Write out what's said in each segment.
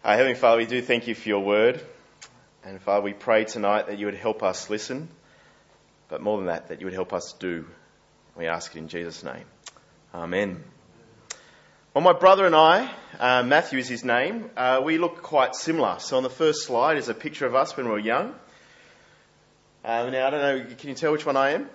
Heavenly Father, we do thank you for your word. And Father, we pray tonight that you would help us listen, but more than that, that you would help us do. We ask it in Jesus' name. Amen. Well, my brother and I, Matthew is his name, we look quite similar. So on the first slide is a picture of us when we were young. Now, I don't know, can you tell which one I am?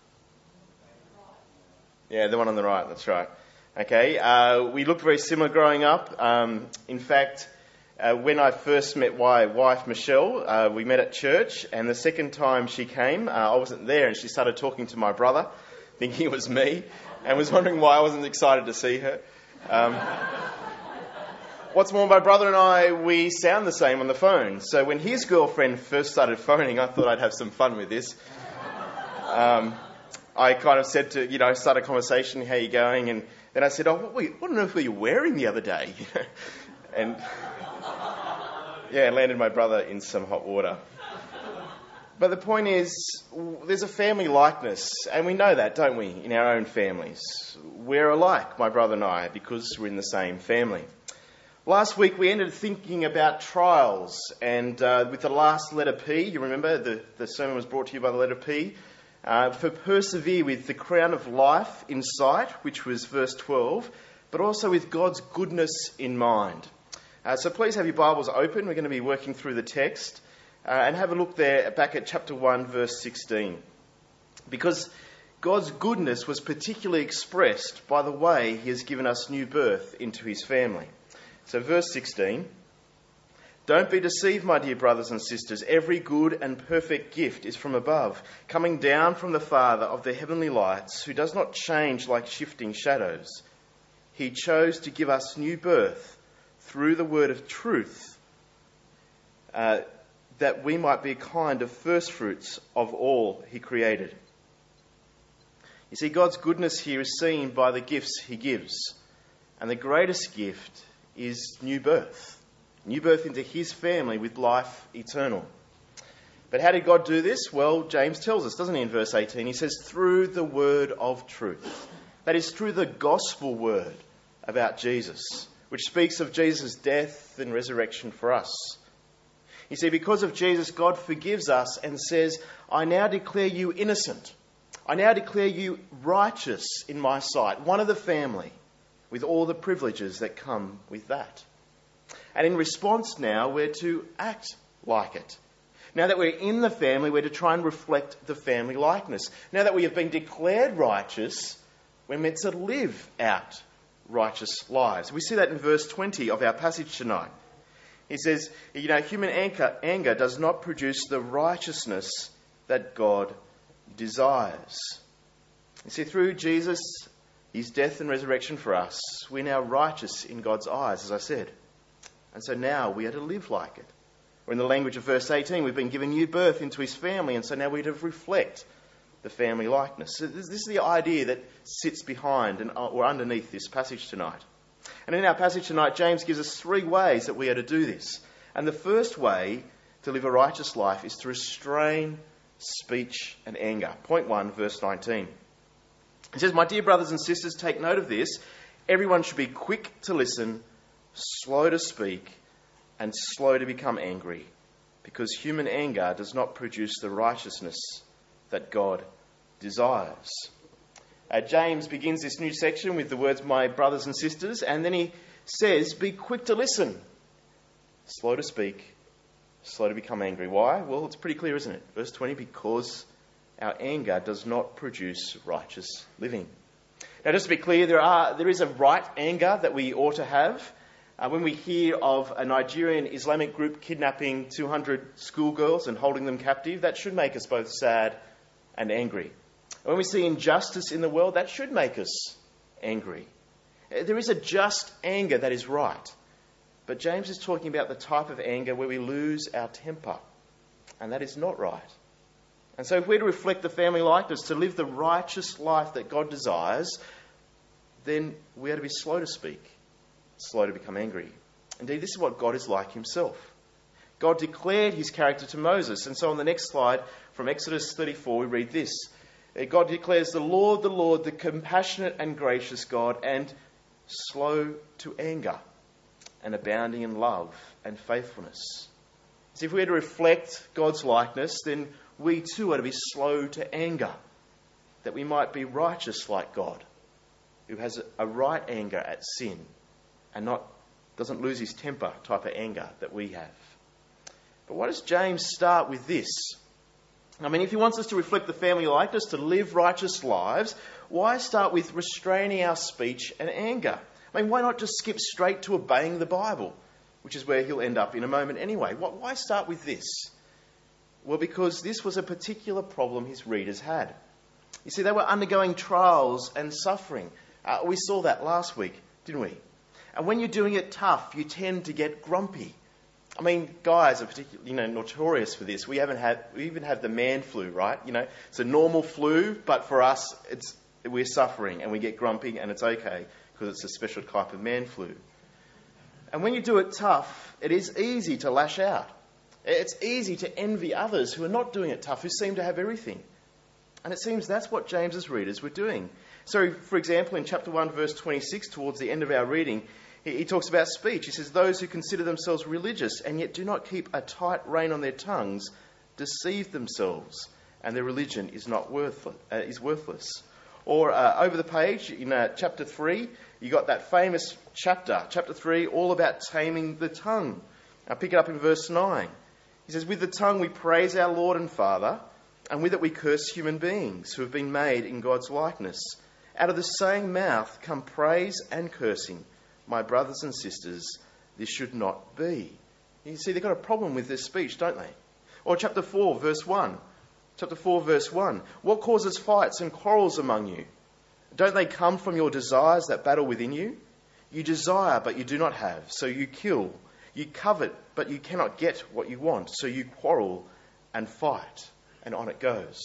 Yeah, the one on the right, that's right. Okay, we looked very similar growing up. In fact, when I first met my wife, Michelle, we met at church, and the second time she came, I wasn't there, and she started talking to my brother, thinking it was me, and was wondering why I wasn't excited to see her. What's more, my brother and I, we sound the same on the phone. So when his girlfriend first started phoning, I thought I'd have some fun with this. I kind of said to, start a conversation, how you going? And then I said, what on earth were you wearing the other day? And landed my brother in some hot water. But the point is, there's a family likeness, and we know that, don't we, in our own families. We're alike, my brother and I, because we're in the same family. Last week we ended thinking about trials, and with the last letter P, you remember, the sermon was brought to you by the letter P, for persevere with the crown of life in sight, which was verse 12, but also with God's goodness in mind. So please have your Bibles open. We're going to be working through the text. And have a look there back at chapter 1, verse 16. Because God's goodness was particularly expressed by the way he has given us new birth into his family. So verse 16. Don't be deceived, my dear brothers and sisters. Every good and perfect gift is from above, coming down from the Father of the heavenly lights, who does not change like shifting shadows. He chose to give us new birth through the word of truth, that we might be a kind of first fruits of all he created. You see, God's goodness here is seen by the gifts he gives. And the greatest gift is new birth. New birth into his family with life eternal. But how did God do this? Well, James tells us, doesn't he, in verse 18? He says, through the word of truth. That is, through the gospel word about Jesus, which speaks of Jesus' death and resurrection for us. You see, because of Jesus, God forgives us and says, I now declare you innocent. I now declare you righteous in my sight, one of the family, with all the privileges that come with that. And in response now, we're to act like it. Now that we're in the family, we're to try and reflect the family likeness. Now that we have been declared righteous, we're meant to live out righteous lives. We see that in verse 20 of our passage tonight. He says, human anger does not produce the righteousness that God desires. You see, through Jesus, his death and resurrection for us, we're now righteous in God's eyes, as I said. And so now we are to live like it. Or in the language of verse 18, we've been given new birth into his family, and so now we're to reflect the family likeness. So this is the idea that sits behind or underneath this passage tonight. And in our passage tonight, James gives us 3 ways that we are to do this. And the first way to live a righteous life is to restrain speech and anger. Point 1, verse 19. He says, my dear brothers and sisters, take note of this. Everyone should be quick to listen, slow to speak, and slow to become angry, because human anger does not produce the righteousness that God desires. James begins this new section with the words, my brothers and sisters, and then he says, be quick to listen, slow to speak, slow to become angry. Why? Well, it's pretty clear, isn't it? Verse 20, because our anger does not produce righteous living. Now, just to be clear, there is a right anger that we ought to have. When we hear of a Nigerian Islamic group kidnapping 200 schoolgirls and holding them captive, that should make us both sad and angry. When we see injustice in the world, that should make us angry. There is a just anger that is right. But James is talking about the type of anger where we lose our temper. And that is not right. And so if we're to reflect the family likeness, to live the righteous life that God desires, then we are to be slow to speak, slow to become angry. Indeed, this is what God is like himself. God declared his character to Moses. And so on the next slide, from Exodus 34, we read this. God declares, the Lord, the compassionate and gracious God, and slow to anger, and abounding in love and faithfulness. See, if we are to reflect God's likeness, then we too are to be slow to anger, that we might be righteous like God, who has a right anger at sin and doesn't lose his temper type of anger that we have. But why does James start with this? I mean, if he wants us to reflect the family likeness, to live righteous lives, why start with restraining our speech and anger? I mean, why not just skip straight to obeying the Bible, which is where he'll end up in a moment anyway? Why start with this? Well, because this was a particular problem his readers had. You see, they were undergoing trials and suffering. We saw that last week, didn't we? And when you're doing it tough, you tend to get grumpy. I mean, guys are particularly, notorious for this. We even have the man flu, right? It's a normal flu, but for us, we're suffering and we get grumpy, and it's okay because it's a special type of man flu. And when you do it tough, it is easy to lash out. It's easy to envy others who are not doing it tough, who seem to have everything. And it seems that's what James's readers were doing. So, for example, in chapter 1, verse 26, towards the end of our reading, he talks about speech. He says, those who consider themselves religious and yet do not keep a tight rein on their tongues deceive themselves, and their religion is worthless. Or over the page, in chapter 3, you got that famous chapter 3, all about taming the tongue. Now pick it up in verse 9. He says, with the tongue we praise our Lord and Father, and with it we curse human beings who have been made in God's likeness. Out of the same mouth come praise and cursing. My brothers and sisters, this should not be. You see, they've got a problem with their speech, don't they? Or chapter 4, verse 1. Chapter 4, verse 1. What causes fights and quarrels among you? Don't they come from your desires that battle within you? You desire, but you do not have, so you kill. You covet, but you cannot get what you want, so you quarrel and fight. And on it goes.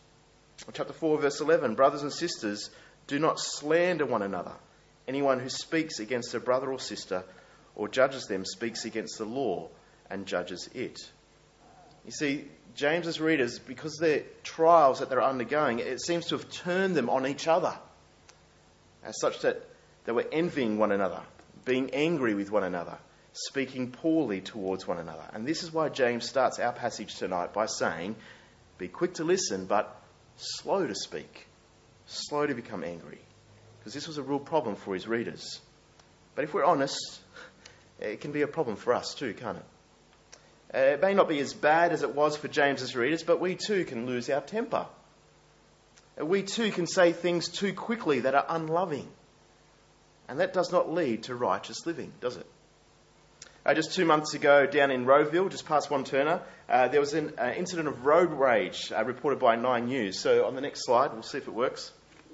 Or chapter 4, verse 11. Brothers and sisters, do not slander one another. Anyone who speaks against a brother or sister or judges them speaks against the law and judges it. You see, James's readers, because of their trials that they're undergoing, it seems to have turned them on each other, as such that they were envying one another, being angry with one another, speaking poorly towards one another. And this is why James starts our passage tonight by saying, be quick to listen, but slow to speak, slow to become angry. Because this was a real problem for his readers. But if we're honest, it can be a problem for us too, can't it? It may not be as bad as it was for James's readers, but we too can lose our temper. We too can say things too quickly that are unloving. And that does not lead to righteous living, does it? Just 2 months ago, down in Rowville, just past Wantirna, there was an incident of road rage reported by 9 News. So on the next slide, we'll see if it works.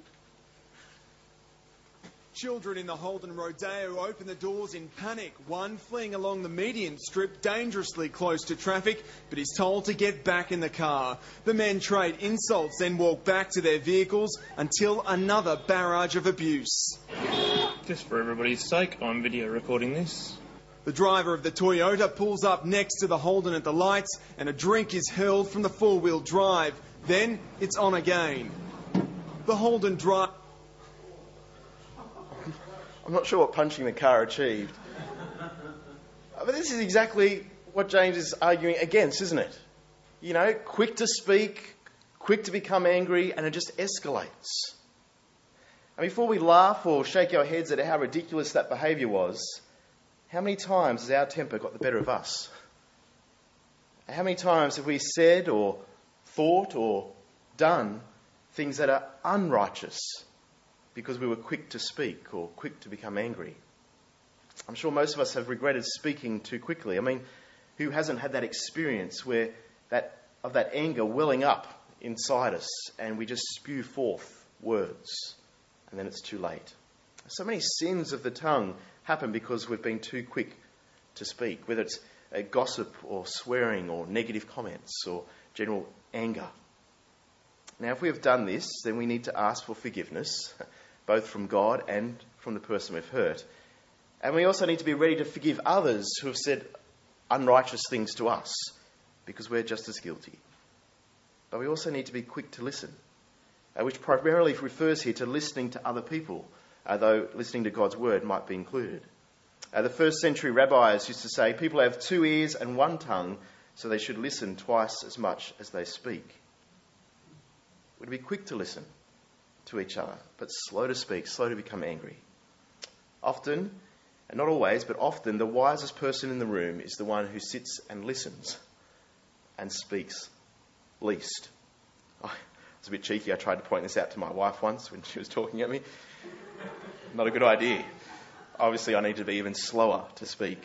Children in the Holden Rodeo open the doors in panic, one fleeing along the median strip dangerously close to traffic, but is told to get back in the car. The men trade insults, then walk back to their vehicles until another barrage of abuse. Just for everybody's sake, I'm video recording this. The driver of the Toyota pulls up next to the Holden at the lights and a drink is hurled from the four-wheel drive. Then it's on again. The Holden driver... I'm not sure what punching the car achieved. But this is exactly what James is arguing against, isn't it? Quick to speak, quick to become angry, and it just escalates. And before we laugh or shake our heads at how ridiculous that behaviour was, how many times has our temper got the better of us? How many times have we said or thought or done things that are unrighteous because we were quick to speak or quick to become angry? I'm sure most of us have regretted speaking too quickly. I mean, who hasn't had that experience where that anger welling up inside us and we just spew forth words and then it's too late? So many sins of the tongue happen because we've been too quick to speak, whether it's gossip or swearing or negative comments or general anger. Now, if we have done this, then we need to ask for forgiveness, both from God and from the person we've hurt. And we also need to be ready to forgive others who have said unrighteous things to us, because we're just as guilty. But we also need to be quick to listen, which primarily refers here to listening to other people, though listening to God's word might be included. The first century rabbis used to say people have 2 ears and 1 tongue, so they should listen twice as much as they speak. We're to be quick to listen to each other, but slow to speak, slow to become angry. Often, and not always, but often, the wisest person in the room is the one who sits and listens and speaks least. I was a bit cheeky. I tried to point this out to my wife once when she was talking at me. Not a good idea. Obviously, I need to be even slower to speak.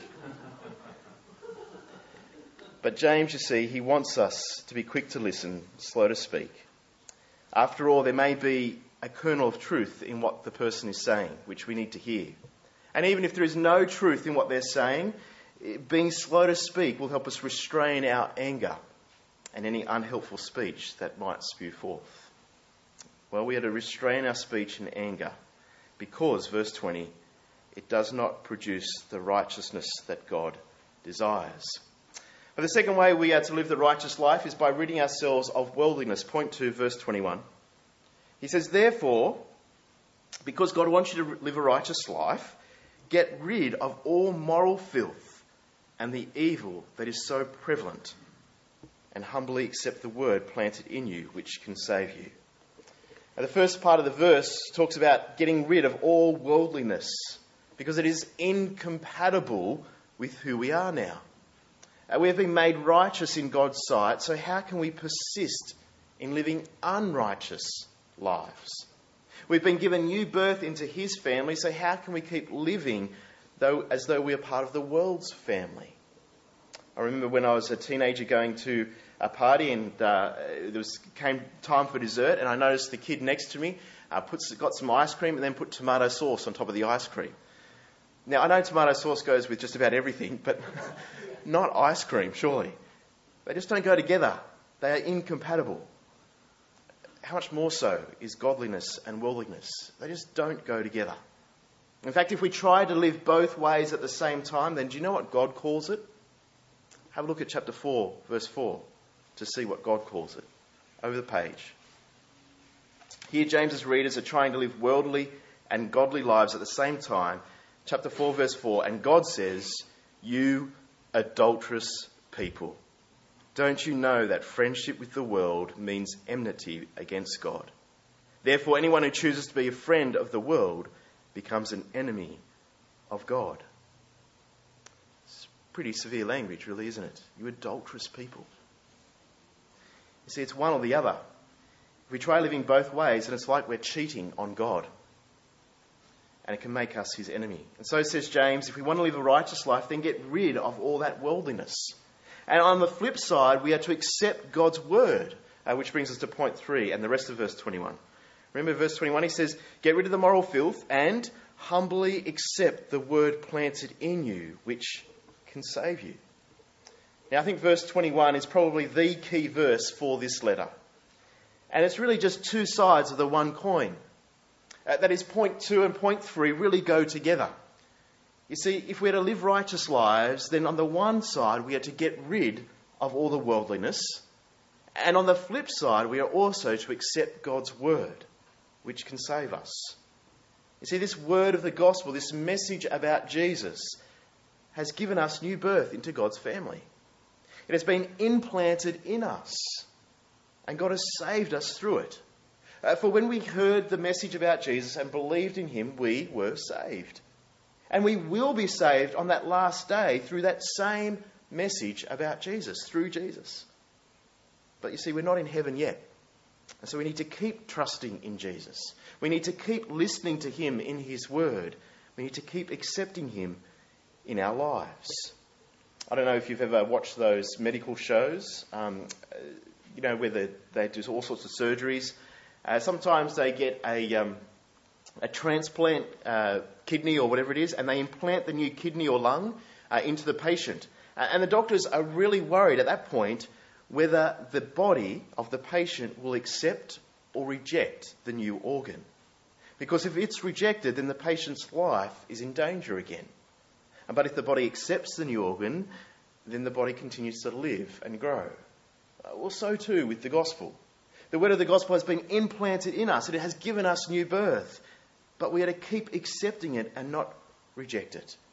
But James, you see, he wants us to be quick to listen, slow to speak. After all, there may be a kernel of truth in what the person is saying, which we need to hear. And even if there is no truth in what they're saying, being slow to speak will help us restrain our anger and any unhelpful speech that might spew forth. Well, we are to restrain our speech and anger because, verse 20, it does not produce the righteousness that God desires. But the second way we are to live the righteous life is by ridding ourselves of worldliness. Point 2, verse 21. He says, therefore, because God wants you to live a righteous life, get rid of all moral filth and the evil that is so prevalent, and humbly accept the word planted in you, which can save you. Now, the first part of the verse talks about getting rid of all worldliness, because it is incompatible with who we are now. We have been made righteous in God's sight, so how can we persist in living unrighteous lives? We've been given new birth into His family, so how can we keep living as though we are part of the world's family? I remember when I was a teenager going to a party and came time for dessert, and I noticed the kid next to me got some ice cream and then put tomato sauce on top of the ice cream. Now, I know tomato sauce goes with just about everything, but not ice cream, surely. They just don't go together. They are incompatible. How much more so is godliness and worldliness? They just don't go together. In fact, if we try to live both ways at the same time, then do you know what God calls it? Have a look at chapter 4, verse 4, to see what God calls it. Over the page. Here, James's readers are trying to live worldly and godly lives at the same time. Chapter 4, verse 4, and God says, you adulterous people, don't you know that friendship with the world means enmity against God? Therefore, anyone who chooses to be a friend of the world becomes an enemy of God. It's pretty severe language, really, isn't it? You adulterous people. You see, it's one or the other. If we try living both ways, then it's like we're cheating on God. And it can make us His enemy. And so says James, if we want to live a righteous life, then get rid of all that worldliness. And on the flip side, we are to accept God's word, which brings us to point 3 and the rest of verse 21. Remember verse 21, he says, get rid of the moral filth and humbly accept the word planted in you, which can save you. Now, I think verse 21 is probably the key verse for this letter. And it's really just two sides of the one coin. That is, point 2 and point 3 really go together. You see, if we are to live righteous lives, then on the one side we are to get rid of all the worldliness. And on the flip side, we are also to accept God's word, which can save us. You see, this word of the gospel, this message about Jesus, has given us new birth into God's family. It has been implanted in us, and God has saved us through it. For when we heard the message about Jesus and believed in Him, we were saved. And we will be saved on that last day through that same message about Jesus, through Jesus. But you see, we're not in heaven yet. And so we need to keep trusting in Jesus. We need to keep listening to Him in His word. We need to keep accepting Him in our lives. I don't know if you've ever watched those medical shows, where they do all sorts of surgeries. Sometimes they get a transplant kidney or whatever it is, and they implant the new kidney or lung into the patient. And the doctors are really worried at that point whether the body of the patient will accept or reject the new organ. Because if it's rejected, then the patient's life is in danger again. But if the body accepts the new organ, then the body continues to live and grow. Well, so too with the gospel. The word of the gospel has been implanted in us. It has given us new birth. But we are to keep accepting it and not reject it.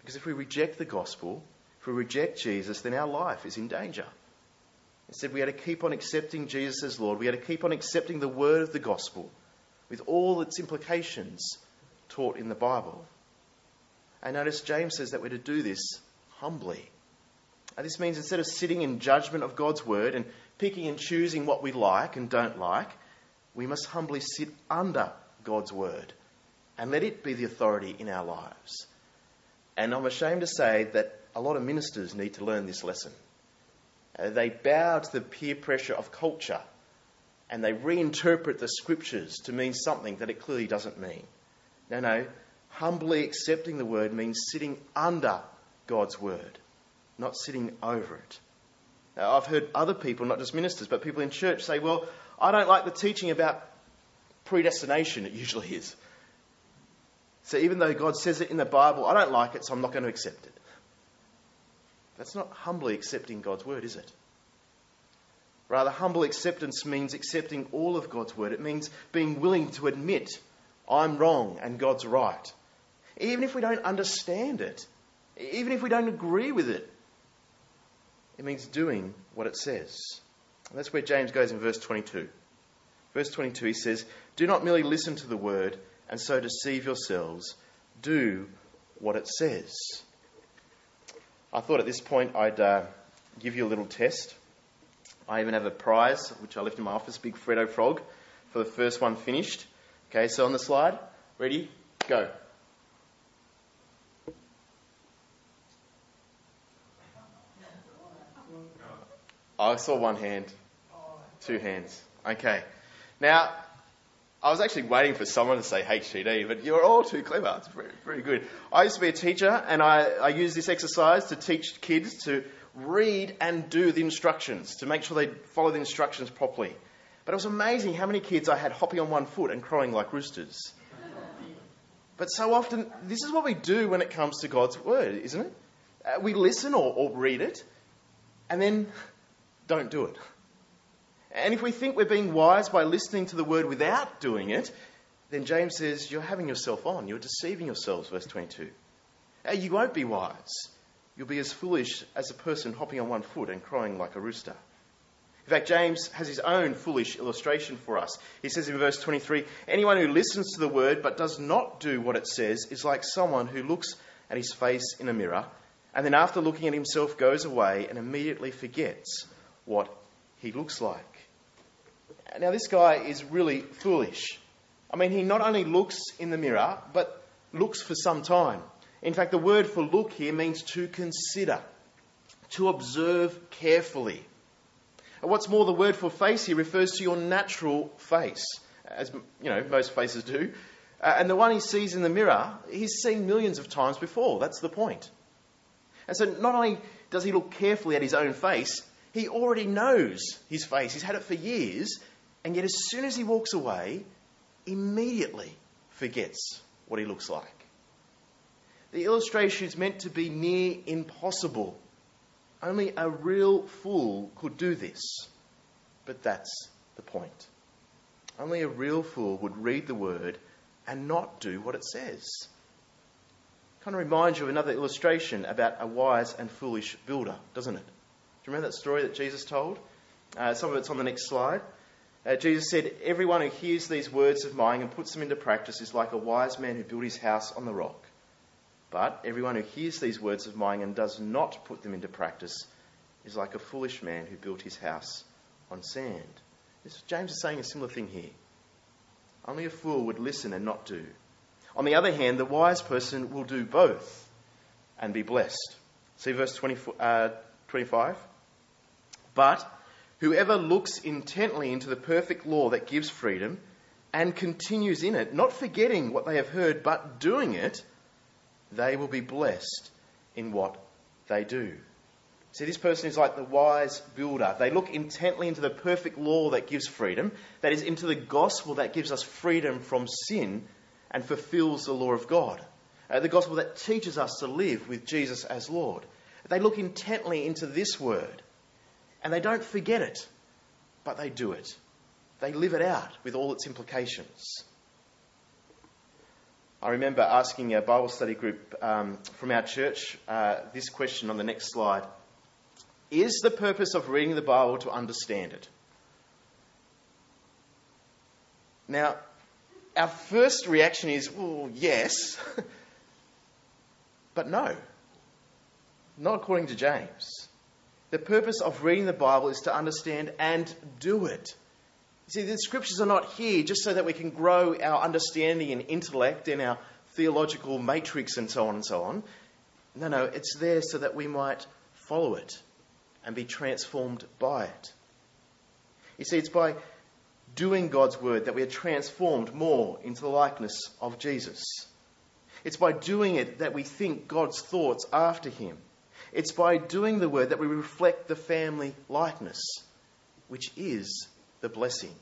Because if we reject the gospel, if we reject Jesus, then our life is in danger. Instead, we had to keep on accepting Jesus as Lord. We had to keep on accepting the word of the gospel with all its implications taught in the Bible. And notice James says that we're to do this humbly. And this means instead of sitting in judgment of God's word and picking and choosing what we like and don't like, we must humbly sit under God's word and let it be the authority in our lives. And I'm ashamed to say that a lot of ministers need to learn this lesson. They bow to the peer pressure of culture and they reinterpret the scriptures to mean something that it clearly doesn't mean. No. Humbly accepting the word means sitting under God's word, not sitting over it. Now, I've heard other people, not just ministers, but people in church say, well, I don't like the teaching about predestination, it usually is. So even though God says it in the Bible, I don't like it, so I'm not going to accept it. That's not humbly accepting God's word, is it? Rather, humble acceptance means accepting all of God's word. It means being willing to admit I'm wrong and God's right. Even if we don't understand it, even if we don't agree with it, it means doing what it says. And that's where James goes in verse 22. Verse 22, he says, do not merely listen to the word and so deceive yourselves. Do what it says. I thought at this point I'd give you a little test. I even have a prize, which I left in my office, big Freddo frog, for the first one finished. Okay, so on the slide, ready, go. I saw one hand, two hands. Okay. Now, I was actually waiting for someone to say HCD, but you're all too clever. It's very, very good. I used to be a teacher, and I used this exercise to teach kids to read and do the instructions, to make sure they follow the instructions properly. But it was amazing how many kids I had hopping on one foot and crowing like roosters. But so often, this is what we do when it comes to God's word, isn't it? We listen or read it, and then don't do it. And if we think we're being wise by listening to the word without doing it, then James says you're having yourself on. You're deceiving yourselves, verse 22. You won't be wise. You'll be as foolish as a person hopping on one foot and crowing like a rooster. In fact, James has his own foolish illustration for us. He says in verse 23, anyone who listens to the word but does not do what it says is like someone who looks at his face in a mirror and then after looking at himself goes away and immediately forgets what he looks like. Now, this guy is really foolish. I mean, he not only looks in the mirror, but looks for some time. In fact, the word for look here means to consider, to observe carefully. And what's more, the word for face here refers to your natural face, as you know, most faces do. And the one he sees in the mirror, he's seen millions of times before. That's the point. And so not only does he look carefully at his own face, he already knows his face. He's had it for years. And yet as soon as he walks away, immediately forgets what he looks like. The illustration is meant to be near impossible. Only a real fool could do this. But that's the point. Only a real fool would read the word and not do what it says. Kind of reminds you of another illustration about a wise and foolish builder, doesn't it? Do you remember that story that Jesus told? Some of it's on the next slide. Jesus said, everyone who hears these words of mine and puts them into practice is like a wise man who built his house on the rock. But everyone who hears these words of mine and does not put them into practice is like a foolish man who built his house on sand. James is saying a similar thing here. Only a fool would listen and not do. On the other hand, the wise person will do both and be blessed. See verse 25? But whoever looks intently into the perfect law that gives freedom and continues in it, not forgetting what they have heard, but doing it, they will be blessed in what they do. See, this person is like the wise builder. They look intently into the perfect law that gives freedom, that is, into the gospel that gives us freedom from sin and fulfills the law of God. The gospel that teaches us to live with Jesus as Lord. They look intently into this word and they don't forget it, but they do it. They live it out with all its implications. I remember asking a Bible study group from our church this question on the next slide. Is the purpose of reading the Bible to understand it? Now, our first reaction is, well, yes, but no. Not according to James. The purpose of reading the Bible is to understand and do it. You see, the scriptures are not here just so that we can grow our understanding and intellect in our theological matrix and so on and so on. No, it's there so that we might follow it and be transformed by it. You see, it's by doing God's word that we are transformed more into the likeness of Jesus. It's by doing it that we think God's thoughts after him. It's by doing the word that we reflect the family likeness, which is the blessing.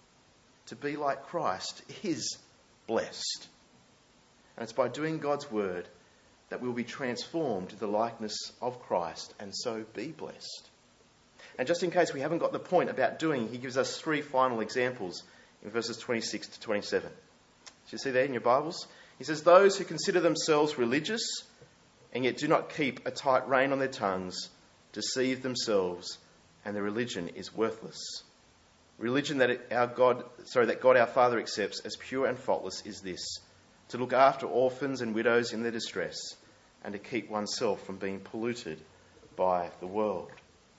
To be like Christ is blessed. And it's by doing God's word that we'll be transformed to the likeness of Christ and so be blessed. And just in case we haven't got the point about doing, he gives us 3 final examples in verses 26 to 27. Do you see that in your Bibles? He says, those who consider themselves religious and yet do not keep a tight rein on their tongues deceive themselves, and their religion is worthless. Religion that God our Father accepts as pure and faultless is this: to look after orphans and widows in their distress, and to keep oneself from being polluted by the world.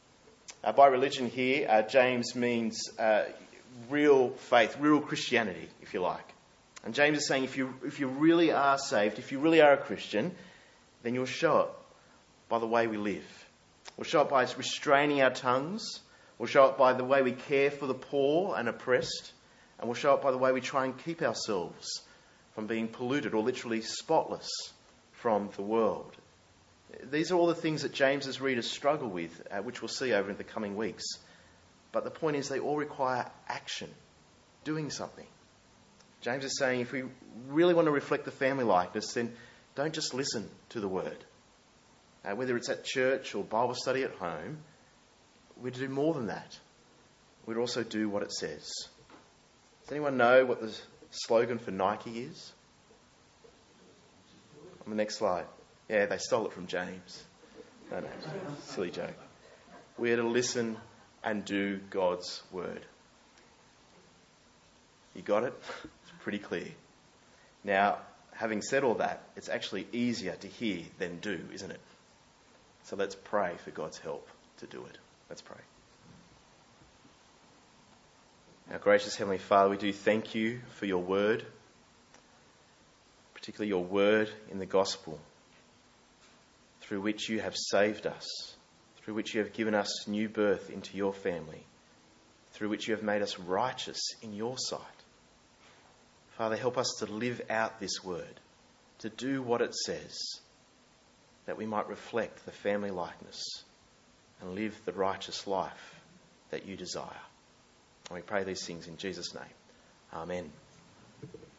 By religion here, James means real faith, real Christianity, if you like. And James is saying if you really are saved, if you really are a Christian, then you'll show it by the way we live. We'll show it by restraining our tongues. We'll show it by the way we care for the poor and oppressed. And we'll show it by the way we try and keep ourselves from being polluted or literally spotless from the world. These are all the things that James's readers struggle with, which we'll see over the coming weeks. But the point is they all require action, doing something. James is saying if we really want to reflect the family likeness, then don't just listen to the word. Whether it's at church or Bible study at home, we'd do more than that. We'd also do what it says. Does anyone know what the slogan for Nike is? On the next slide. Yeah, they stole it from James. No, silly joke. We are to listen and do God's word. You got it? It's pretty clear. Now, having said all that, it's actually easier to hear than do, isn't it? So let's pray for God's help to do it. Let's pray. Our gracious Heavenly Father, we do thank you for your word, particularly your word in the gospel, through which you have saved us, through which you have given us new birth into your family, through which you have made us righteous in your sight. Father, help us to live out this word, to do what it says, that we might reflect the family likeness and live the righteous life that you desire. And we pray these things in Jesus' name. Amen.